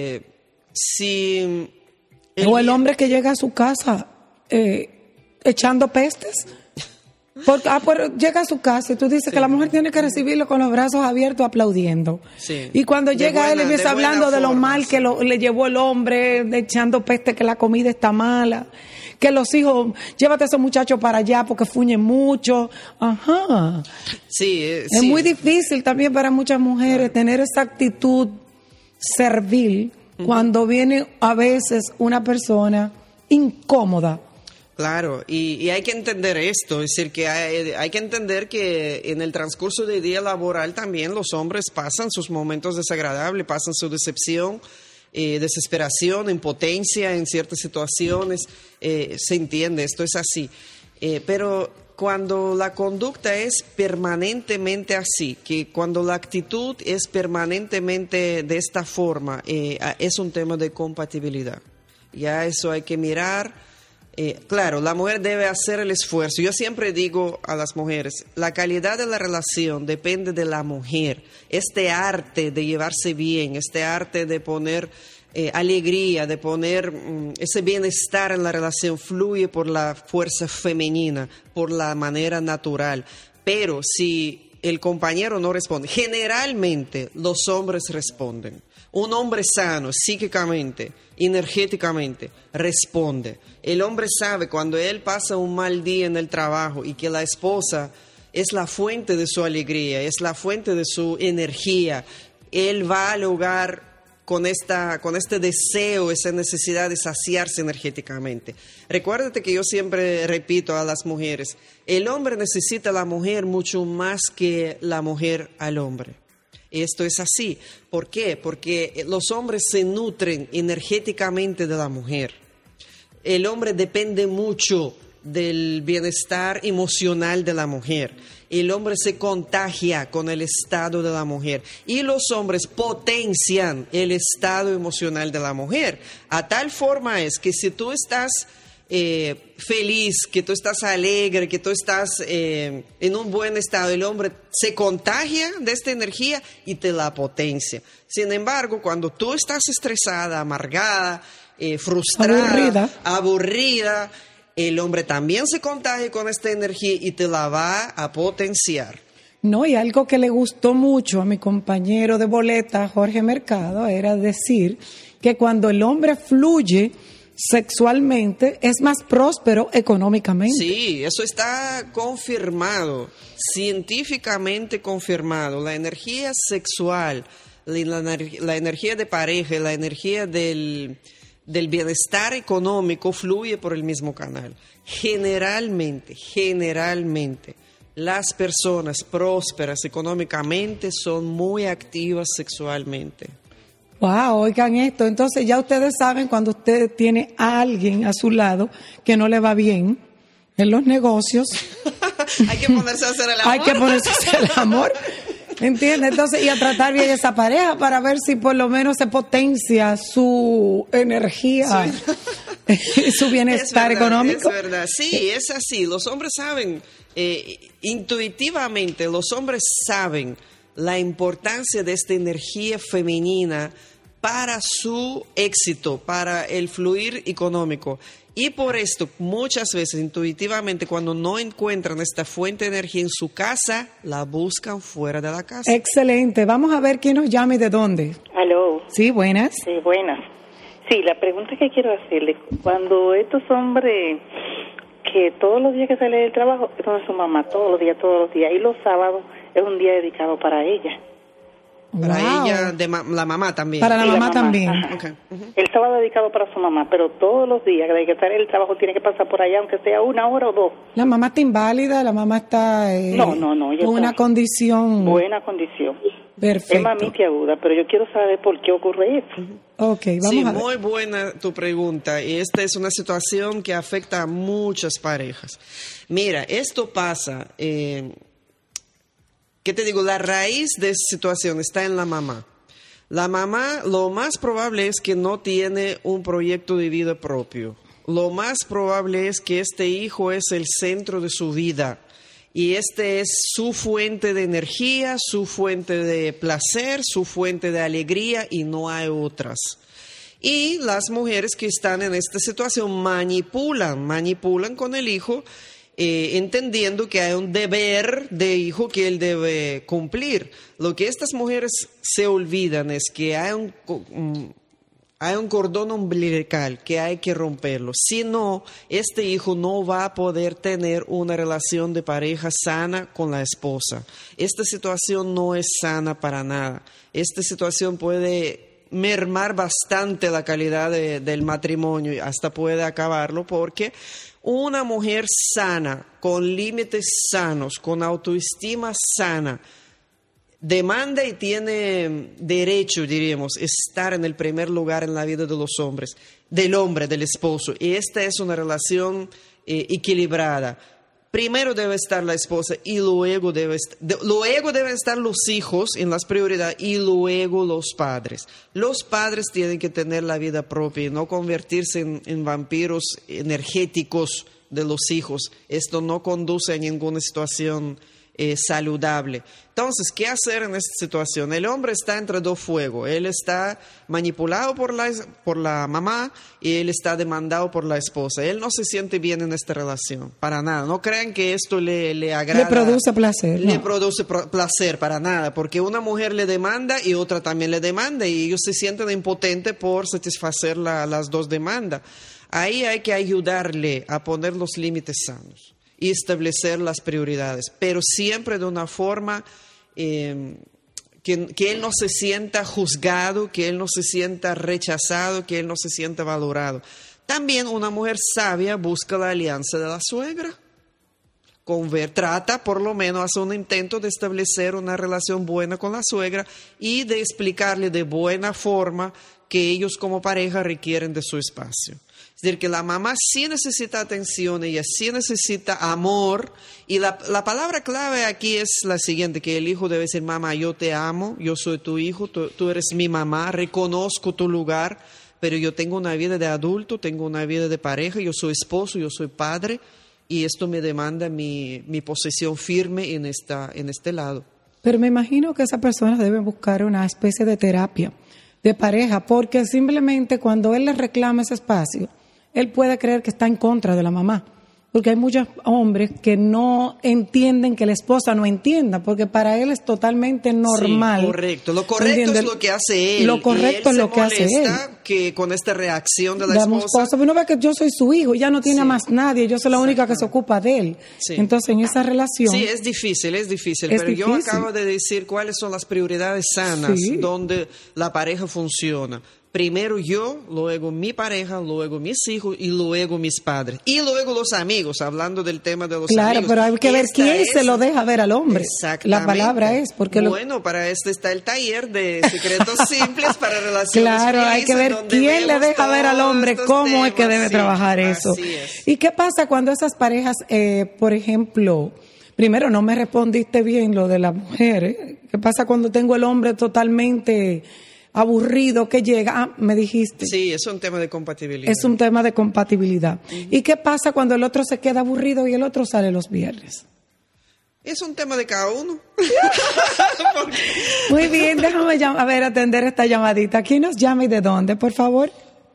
Speaker 3: O el hombre que llega a su casa echando pestes. Porque llega a su casa y tú dices que la mujer tiene que recibirlo con los brazos abiertos aplaudiendo. Sí. Y cuando llega él empieza hablando de lo mal que le llevó el hombre, echando peste, que la comida está mala, que los hijos, llévate a esos muchachos para allá porque fuñen mucho. Ajá.
Speaker 4: Sí,
Speaker 3: es muy difícil también para muchas mujeres tener esa actitud servil cuando viene a veces una persona incómoda.
Speaker 4: Claro, y hay que entender esto, es decir, que hay que entender que en el transcurso del día laboral también los hombres pasan sus momentos desagradables, pasan su decepción, desesperación, impotencia en ciertas situaciones, se entiende, esto es así. Pero cuando la conducta es permanentemente así, que cuando la actitud es permanentemente de esta forma, es un tema de compatibilidad. Ya eso hay que mirar. Claro, la mujer debe hacer el esfuerzo. Yo siempre digo a las mujeres, la calidad de la relación depende de la mujer. Este arte de llevarse bien, este arte de poner alegría, de poner ese bienestar en la relación, fluye por la fuerza femenina, por la manera natural. Pero si el compañero no responde, generalmente los hombres responden. Un hombre sano, psíquicamente, energéticamente, responde. El hombre sabe cuando él pasa un mal día en el trabajo y que la esposa es la fuente de su alegría, es la fuente de su energía. Él va al hogar con este deseo, esa necesidad de saciarse energéticamente. Recuérdate que yo siempre repito a las mujeres, el hombre necesita a la mujer mucho más que la mujer al hombre. Esto es así. ¿Por qué? Porque los hombres se nutren energéticamente de la mujer. El hombre depende mucho del bienestar emocional de la mujer. El hombre se contagia con el estado de la mujer y los hombres potencian el estado emocional de la mujer. A tal forma es que si tú estás feliz, que tú estás alegre, que tú estás en un buen estado, el hombre se contagia de esta energía y te la potencia. Sin embargo, cuando tú estás estresada, amargada, frustrada, aburrida, el hombre también se contagia con esta energía y te la va a potenciar.
Speaker 3: No, y algo que le gustó mucho a mi compañero de boleta, Jorge Mercado, era decir que cuando el hombre fluye sexualmente es más próspero económicamente.
Speaker 4: Sí, eso está confirmado, científicamente confirmado. La energía sexual, la energía de pareja, la energía del bienestar económico fluye por el mismo canal. Generalmente, las personas prósperas económicamente son muy activas sexualmente.
Speaker 3: Wow, oigan esto. Entonces ya ustedes saben cuando usted tiene a alguien a su lado que no le va bien en los negocios.
Speaker 4: Hay que ponerse a hacer el amor.
Speaker 3: Hay que ponerse a hacer el amor. ¿Entiendes? Entonces, y a tratar bien esa pareja para ver si por lo menos se potencia su energía, su bienestar económico.
Speaker 4: Es verdad, sí, es así. Los hombres saben, intuitivamente, los hombres saben la importancia de esta energía femenina para su éxito, para el fluir económico. Y por esto, muchas veces, intuitivamente, cuando no encuentran esta fuente de energía en su casa, la buscan fuera de la casa.
Speaker 3: Excelente. Vamos a ver quién nos llama y de dónde.
Speaker 7: Aló.
Speaker 3: Sí, buenas.
Speaker 7: Sí, buenas. Sí, la pregunta que quiero hacerle, cuando estos hombres que todos los días que salen del trabajo es donde su mamá, todos los días, y los sábados es un día dedicado para ella.
Speaker 4: Para
Speaker 3: Wow.
Speaker 4: ella, la mamá también.
Speaker 3: Para la
Speaker 7: Sí,
Speaker 3: mamá también.
Speaker 4: Okay. Uh-huh.
Speaker 7: El sábado dedicado para su mamá, pero todos los días de que sale del trabajo tiene que pasar por allá, aunque sea 1 hora o 2.
Speaker 3: La mamá está inválida, la mamá está
Speaker 7: No, ella
Speaker 3: con una
Speaker 7: está
Speaker 3: condición
Speaker 7: buena condición.
Speaker 3: perfecta.
Speaker 7: Es mamita aguda, pero yo quiero saber por qué ocurre eso.
Speaker 3: Ok, vamos
Speaker 4: Sí,
Speaker 3: a ver.
Speaker 4: muy buena tu pregunta. Y esta es una situación que afecta a muchas parejas. Mira, esto pasa, ¿qué te digo? La raíz de esa situación está en la mamá. La mamá, lo más probable es que no tiene un proyecto de vida propio. Lo más probable es que este hijo es el centro de su vida. Y este es su fuente de energía, su fuente de placer, su fuente de alegría y no hay otras. Y las mujeres que están en esta situación manipulan con el hijo, entendiendo que hay un deber de hijo que él debe cumplir. Lo que estas mujeres se olvidan es que hay un cordón umbilical que hay que romperlo. Si no, este hijo no va a poder tener una relación de pareja sana con la esposa. Esta situación no es sana para nada. Esta situación puede mermar bastante la calidad del matrimonio y hasta puede acabarlo, porque una mujer sana, con límites sanos, con autoestima sana, demanda y tiene derecho, diríamos, estar en el primer lugar en la vida de los hombres, del hombre, del esposo. Y esta es una relación equilibrada. Primero debe estar la esposa y luego deben estar los hijos en las prioridades y luego los padres. Los padres tienen que tener la vida propia y no convertirse en vampiros energéticos de los hijos. Esto no conduce a ninguna situación saludable. Entonces, ¿qué hacer en esta situación? El hombre está entre dos fuegos. Él está manipulado por la mamá y él está demandado por la esposa. Él no se siente bien en esta relación, para nada. No crean que esto le agrada.
Speaker 3: Le produce placer.
Speaker 4: Le produce placer, para nada, porque una mujer le demanda y otra también le demanda y ellos se sienten impotentes por satisfacer las dos demandas. Ahí hay que ayudarle a poner los límites sanos y establecer las prioridades, pero siempre de una forma que él no se sienta juzgado, que él no se sienta rechazado, que él no se sienta valorado. También una mujer sabia busca la alianza de la suegra. Trata, por lo menos, hace un intento de establecer una relación buena con la suegra y de explicarle de buena forma que ellos como pareja requieren de su espacio. Es decir, que la mamá sí necesita atención, ella sí necesita amor. Y la palabra clave aquí es la siguiente, que el hijo debe decir, mamá, yo te amo, yo soy tu hijo, tú eres mi mamá, reconozco tu lugar, pero yo tengo una vida de adulto, tengo una vida de pareja, yo soy esposo, yo soy padre, y esto me demanda mi posición firme en este lado.
Speaker 3: Pero me imagino que esa persona debe buscar una especie de terapia de pareja, porque simplemente cuando él le reclama ese espacio, él puede creer que está en contra de la mamá, porque hay muchos hombres que no entienden que la esposa no entienda, porque para él es totalmente normal.
Speaker 4: Sí, correcto. Lo correcto es lo que hace él.
Speaker 3: Lo correcto es lo que hace él.
Speaker 4: Que con esta reacción de la esposa.
Speaker 3: Pero no ve que yo soy su hijo, ya no tiene más nadie, yo soy la única que se ocupa de él. Sí. Entonces, en esa relación...
Speaker 4: Sí, es difícil, pero yo acabo de decir cuáles son las prioridades sanas donde la pareja funciona. Primero yo, luego mi pareja, luego mis hijos y luego mis padres. Y luego los amigos, hablando del tema de los amigos.
Speaker 3: Claro, pero hay que ver quién se lo deja ver al hombre.
Speaker 4: Exactamente.
Speaker 3: La palabra es porque...
Speaker 4: Bueno, para esto está el taller de secretos simples para relaciones
Speaker 3: claro,
Speaker 4: felices,
Speaker 3: hay que ver quién le deja ver al hombre cómo
Speaker 4: temas,
Speaker 3: es que debe trabajar eso. ¿Y qué pasa cuando esas parejas, por ejemplo... Primero, no me respondiste bien lo de la mujer. ¿Qué pasa cuando tengo el hombre totalmente... aburrido que llega, me dijiste.
Speaker 4: Sí, es un tema de compatibilidad.
Speaker 3: Es un tema de compatibilidad. Uh-huh. ¿Y qué pasa cuando el otro se queda aburrido y el otro sale los viernes?
Speaker 4: Es un tema de cada uno.
Speaker 3: Muy bien, déjame atender esta llamadita. ¿Quién nos llama y de dónde, por favor?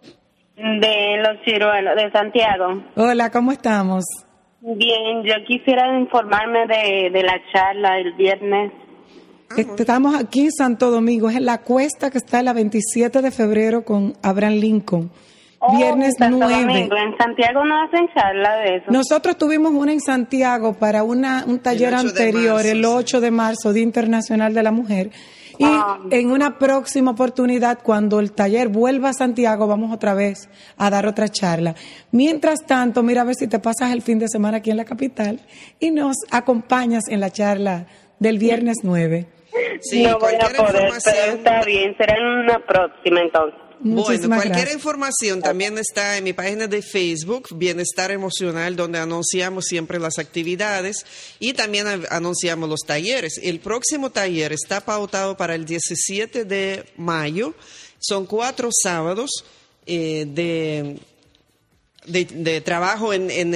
Speaker 8: De Los Ciruelos, de Santiago.
Speaker 3: Hola, ¿cómo estamos?
Speaker 8: Bien, yo quisiera informarme de la charla el viernes.
Speaker 3: Estamos aquí en Santo Domingo, es en la cuesta que está la 27 de febrero con Abraham Lincoln. Viernes 9.
Speaker 8: Domingo. En Santiago no hacen charla de eso.
Speaker 3: Nosotros tuvimos una en Santiago para un taller anterior, el 8 de marzo, Día Internacional de la Mujer. Y en una próxima oportunidad, cuando el taller vuelva a Santiago, vamos otra vez a dar otra charla. Mientras tanto, mira a ver si te pasas el fin de semana aquí en la capital y nos acompañas en la charla del viernes 9.
Speaker 8: Sí, no voy a poder, pero está bien, será en una próxima entonces.
Speaker 4: Bueno, cualquier información también está en mi página de Facebook, Bienestar Emocional, donde anunciamos siempre las actividades y también anunciamos los talleres. El próximo taller está pautado para el 17 de mayo. Son 4 sábados de trabajo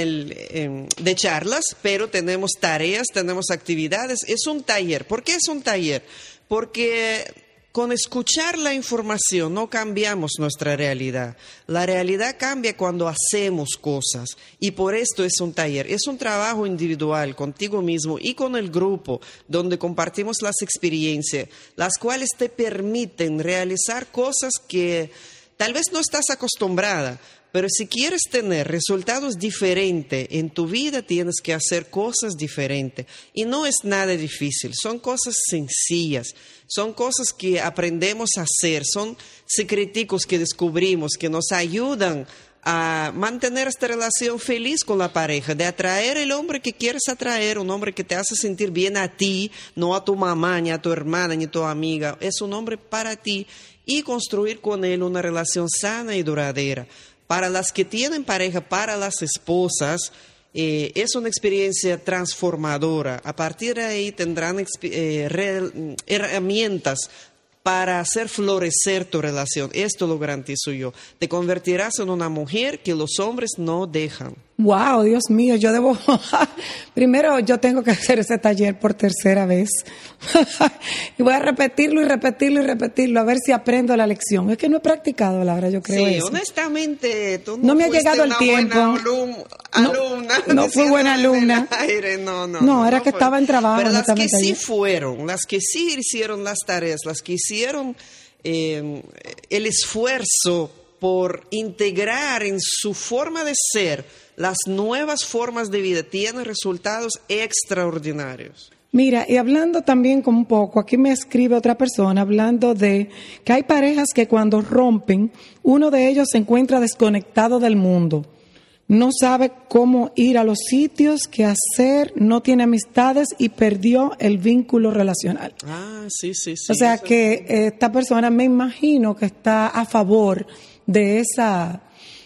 Speaker 4: de charlas, pero tenemos tareas, tenemos actividades. Es un taller. ¿Por qué es un taller? Porque con escuchar la información no cambiamos nuestra realidad. La realidad cambia cuando hacemos cosas y por esto es un taller. Es un trabajo individual contigo mismo y con el grupo donde compartimos las experiencias, las cuales te permiten realizar cosas que tal vez no estás acostumbrada. Pero si quieres tener resultados diferentes en tu vida, tienes que hacer cosas diferentes. Y no es nada difícil, son cosas sencillas, son cosas que aprendemos a hacer, son secreticos que descubrimos, que nos ayudan a mantener esta relación feliz con la pareja, de atraer el hombre que quieres atraer, un hombre que te hace sentir bien a ti, no a tu mamá, ni a tu hermana, ni a tu amiga. Es un hombre para ti y construir con él una relación sana y duradera. Para las que tienen pareja, para las esposas, es una experiencia transformadora. A partir de ahí tendrán herramientas para hacer florecer tu relación. Esto lo garantizo yo. Te convertirás en una mujer que los hombres no dejan.
Speaker 3: Wow, Dios mío, yo debo... Primero yo tengo que hacer ese taller por tercera vez. Y voy a repetirlo y repetirlo y repetirlo, a ver si aprendo la lección. Es que no he practicado, Laura, yo creo
Speaker 4: Sí,
Speaker 3: eso.
Speaker 4: honestamente, tú
Speaker 3: No me ha llegado el tiempo.
Speaker 4: Alumna,
Speaker 3: No fui buena alumna. No, era que
Speaker 4: fue.
Speaker 3: estaba en trabajo.
Speaker 4: Pero
Speaker 3: no
Speaker 4: las
Speaker 3: estaba
Speaker 4: que
Speaker 3: en
Speaker 4: sí
Speaker 3: taller.
Speaker 4: fueron, las que sí hicieron las tareas, las que hicieron el esfuerzo por integrar en su forma de ser las nuevas formas de vida, tienen resultados extraordinarios.
Speaker 3: Mira, y hablando también como un poco, aquí me escribe otra persona hablando de que hay parejas que cuando rompen, uno de ellos se encuentra desconectado del mundo. No sabe cómo ir a los sitios, qué hacer, no tiene amistades y perdió el vínculo relacional.
Speaker 4: Ah, sí.
Speaker 3: O sea que esta persona me imagino que está a favor de esa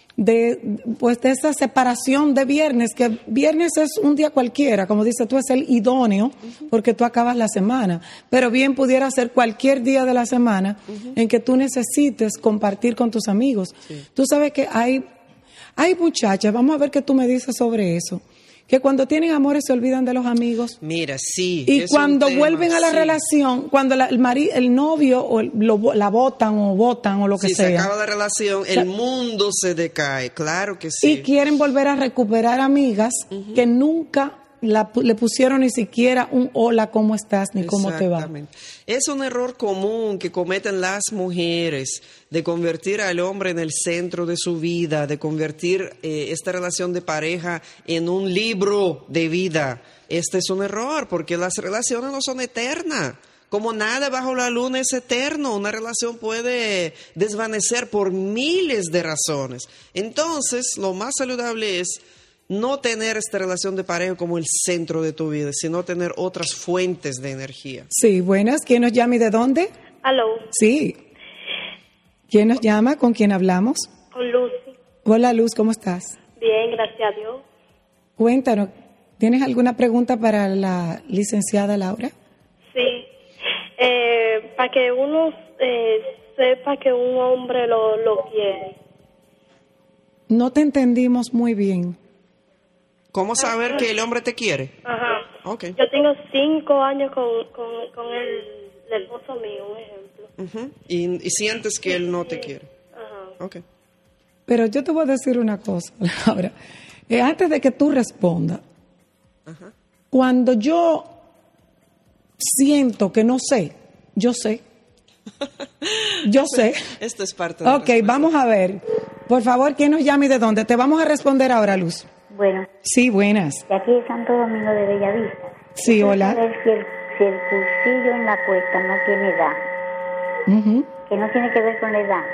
Speaker 3: separación de viernes, que viernes es un día cualquiera, como dices tú, es el idóneo porque tú acabas la semana, pero bien pudiera ser cualquier día de la semana en que tú necesites compartir con tus amigos. Sí. Tú sabes que hay muchachas, vamos a ver qué tú me dices sobre eso, que cuando tienen amores se olvidan de los amigos.
Speaker 4: Mira, sí.
Speaker 3: Y cuando vuelven a la relación, cuando el novio la botan o lo que sea.
Speaker 4: Si se acaba la relación, el mundo se decae, claro que sí.
Speaker 3: Y quieren volver a recuperar amigas que nunca le pusieron ni siquiera un hola, ¿cómo estás? Ni cómo te va.
Speaker 4: Es un error común que cometen las mujeres de convertir al hombre en el centro de su vida, de convertir esta relación de pareja en un libro de vida. Este es un error porque las relaciones no son eternas. Como nada bajo la luna es eterno, una relación puede desvanecer por miles de razones. Entonces, lo más saludable es no tener esta relación de pareja como el centro de tu vida, sino tener otras fuentes de energía.
Speaker 3: Sí, buenas. ¿Quién nos llama y de dónde?
Speaker 6: Aló.
Speaker 3: Sí. ¿Quién nos llama? ¿Con quién hablamos?
Speaker 6: Con Lucy.
Speaker 3: Hola, Luz, ¿cómo estás?
Speaker 6: Bien, gracias a Dios.
Speaker 3: Cuéntanos, ¿tienes alguna pregunta para la licenciada Laura?
Speaker 6: Sí. Para que uno sepa que un hombre lo quiere.
Speaker 3: No te entendimos muy bien.
Speaker 4: ¿Cómo saber que el hombre te quiere?
Speaker 6: Ajá.
Speaker 4: Okay.
Speaker 6: Yo tengo 5 años con el esposo mío, un ejemplo.
Speaker 4: Y sientes que él no te quiere.
Speaker 6: Ajá.
Speaker 4: Okay.
Speaker 3: Pero yo te voy a decir una cosa, Laura. Antes de que tú respondas, cuando yo siento que no sé, yo sé. Yo sé.
Speaker 4: Esto es parte de la
Speaker 3: respuesta. Vamos a ver. Por favor, ¿quién nos llama y de dónde? Te vamos a responder ahora, Luz.
Speaker 9: Bueno.
Speaker 3: Sí, buenas.
Speaker 9: De aquí de Santo Domingo de Bellavista.
Speaker 3: Sí, hola.
Speaker 9: Saber si el pulsillo en la cuesta no tiene edad. Que no tiene que ver con la edad.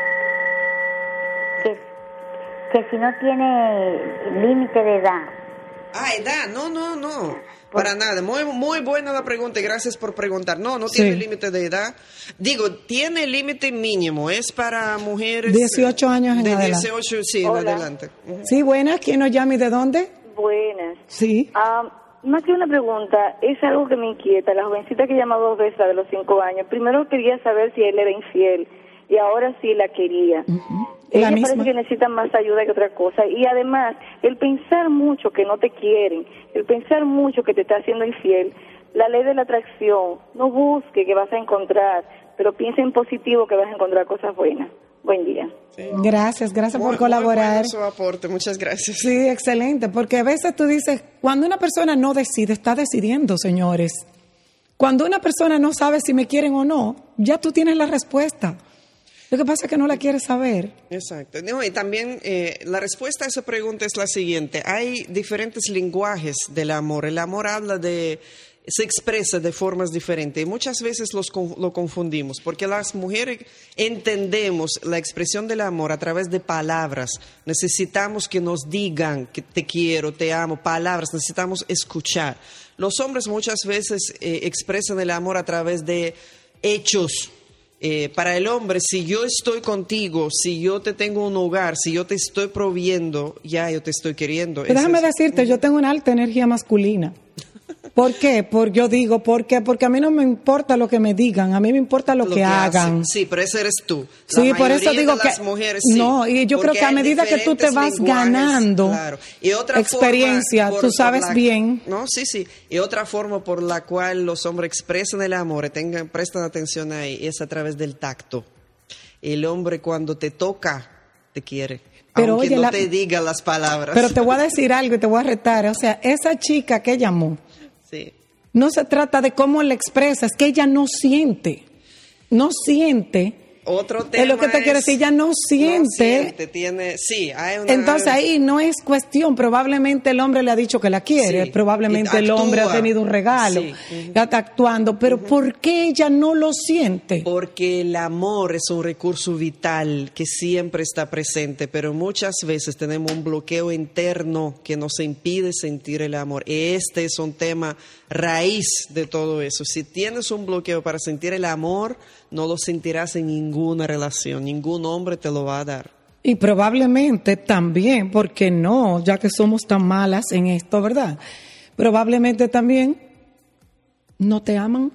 Speaker 9: Que si no tiene límite de edad.
Speaker 4: Ah, edad. No. Para nada. Muy buena la pregunta y gracias por preguntar. No tiene límite de edad. Digo, tiene límite mínimo. Es para mujeres...
Speaker 3: 18 años en adelante.
Speaker 4: De 18, sí, en adelante.
Speaker 3: Sí, buenas. ¿Quién nos llama y de dónde?
Speaker 10: Buenas.
Speaker 3: Sí.
Speaker 10: Más que una pregunta, es algo que me inquieta. La jovencita que llamó 2 veces de los 5 años. Primero quería saber si él era infiel y ahora sí la quería. Ella parece que necesita más ayuda que otra cosa. Y además, el pensar mucho que no te quieren, el pensar mucho que te está haciendo infiel, la ley de la atracción, no busque que vas a encontrar, pero piensa en positivo que vas a encontrar cosas buenas. Buen día.
Speaker 3: Sí. Gracias por colaborar.
Speaker 4: Muy bueno su aporte, muchas gracias.
Speaker 3: Sí, excelente, porque a veces tú dices, cuando una persona no decide, está decidiendo, señores. Cuando una persona no sabe si me quieren o no, ya tú tienes la respuesta. Lo que pasa es que no la quieres saber.
Speaker 4: Exacto. No, y también la respuesta a esa pregunta es la siguiente. Hay diferentes lenguajes del amor. El amor se expresa de formas diferentes y muchas veces lo confundimos porque las mujeres entendemos la expresión del amor a través de palabras. Necesitamos que nos digan que te quiero, te amo, palabras, necesitamos escuchar. Los hombres muchas veces expresan el amor a través de hechos. Para el hombre, si yo estoy contigo, si yo te tengo un hogar, si yo te estoy proviendo, ya yo te estoy queriendo.
Speaker 3: Pero déjame decirte, yo tengo una alta energía masculina. ¿Por qué? Porque a mí no me importa lo que me digan, a mí me importa lo que hagan.
Speaker 4: Hacen. Sí, pero ese eres tú.
Speaker 3: Sí, por eso digo que
Speaker 4: mujeres,
Speaker 3: no, y yo creo que a medida que tú te vas ganando
Speaker 4: y otra
Speaker 3: experiencia, tú sabes bien.
Speaker 4: No, sí. Y otra forma por la cual los hombres expresan el amor, prestan atención ahí, es a través del tacto. El hombre cuando te toca, te quiere. Pero aunque no te diga las palabras.
Speaker 3: Pero te voy a decir algo y te voy a retar. O sea, esa chica que llamó, no se trata de cómo le expresa, es que ella no siente. No siente.
Speaker 4: Otro tema
Speaker 3: es lo que te quiero decir, ella no siente. Entonces ahí no es cuestión, probablemente el hombre le ha dicho que la quiere, probablemente el hombre ha tenido un regalo, está actuando, pero ¿por qué ella no lo siente?
Speaker 4: Porque el amor es un recurso vital que siempre está presente, pero muchas veces tenemos un bloqueo interno que nos impide sentir el amor. Este es un tema raíz de todo eso. Si tienes un bloqueo para sentir el amor, no lo sentirás en ninguna relación, ningún hombre te lo va a dar.
Speaker 3: Y probablemente también, porque no, ya que somos tan malas en esto, ¿verdad? Probablemente también no te aman.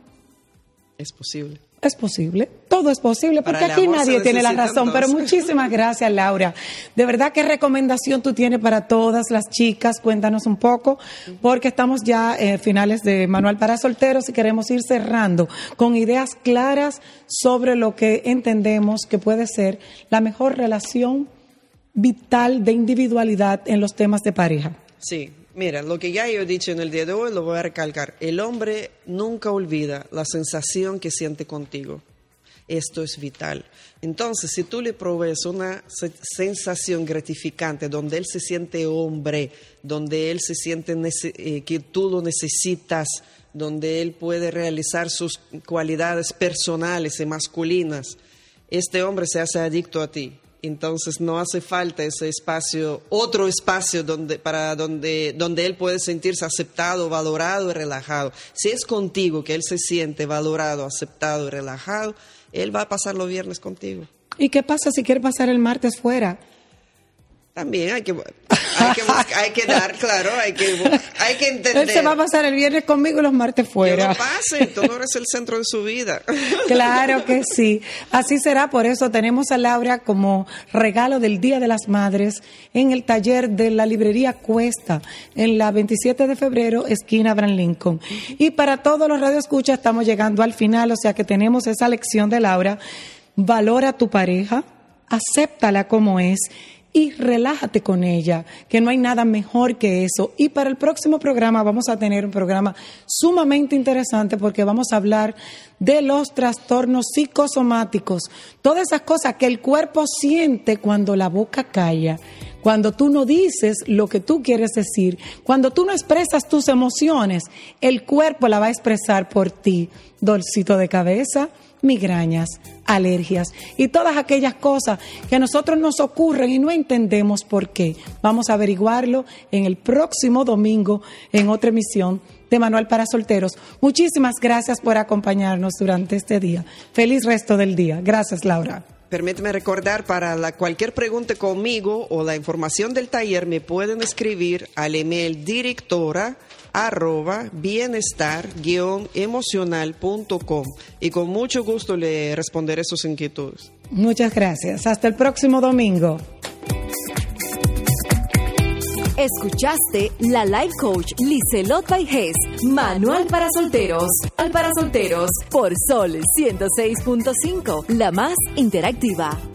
Speaker 4: Es posible.
Speaker 3: Es posible, todo es posible, porque aquí nadie tiene la razón, pero muchísimas gracias, Laura. De verdad, ¿qué recomendación tú tienes para todas las chicas? Cuéntanos un poco, porque estamos ya finales de Manual para Solteros y queremos ir cerrando con ideas claras sobre lo que entendemos que puede ser la mejor relación vital de individualidad en los temas de pareja.
Speaker 4: Sí. Mira, lo que ya yo he dicho en el día de hoy lo voy a recalcar. El hombre nunca olvida la sensación que siente contigo. Esto es vital. Entonces, si tú le provees una sensación gratificante donde él se siente hombre, donde él se siente que tú lo necesitas, donde él puede realizar sus cualidades personales y masculinas, este hombre se hace adicto a ti. Entonces no hace falta ese espacio, otro espacio donde él puede sentirse aceptado, valorado y relajado. Si es contigo que él se siente valorado, aceptado y relajado, él va a pasar los viernes contigo.
Speaker 3: ¿Y qué pasa si quiere pasar el martes fuera?
Speaker 4: También hay que dar, claro, hay que entender.
Speaker 3: Él se va a pasar el viernes conmigo y los martes fuera.
Speaker 4: Que no pase, tú no eres el centro de su vida.
Speaker 3: Claro que sí, así será. Por eso tenemos a Laura como regalo del Día de las Madres en el taller de la librería Cuesta, en la 27 de febrero, esquina Abraham Lincoln. Y para todos los radioescuchas estamos llegando al final, o sea que tenemos esa lección de Laura. Valora a tu pareja, acéptala como es, y relájate con ella, que no hay nada mejor que eso. Y para el próximo programa vamos a tener un programa sumamente interesante porque vamos a hablar de los trastornos psicosomáticos, todas esas cosas que el cuerpo siente cuando la boca calla, cuando tú no dices lo que tú quieres decir, cuando tú no expresas tus emociones, el cuerpo la va a expresar por ti. Dolcito de cabeza, migrañas, alergias y todas aquellas cosas que a nosotros nos ocurren y no entendemos por qué. Vamos a averiguarlo en el próximo domingo en otra emisión de Manual para Solteros. Muchísimas gracias por acompañarnos durante este día. Feliz resto del día. Gracias, Laura.
Speaker 4: Permíteme recordar, para cualquier pregunta conmigo o la información del taller, me pueden escribir al email directora@bienestar-emocional.com y con mucho gusto le responderé sus inquietudes.
Speaker 3: Muchas gracias. Hasta el próximo domingo.
Speaker 1: Escuchaste la Life Coach Liselot Vaijes, Manual para Solteros. Manual para Solteros por Sol 106.5, la más interactiva.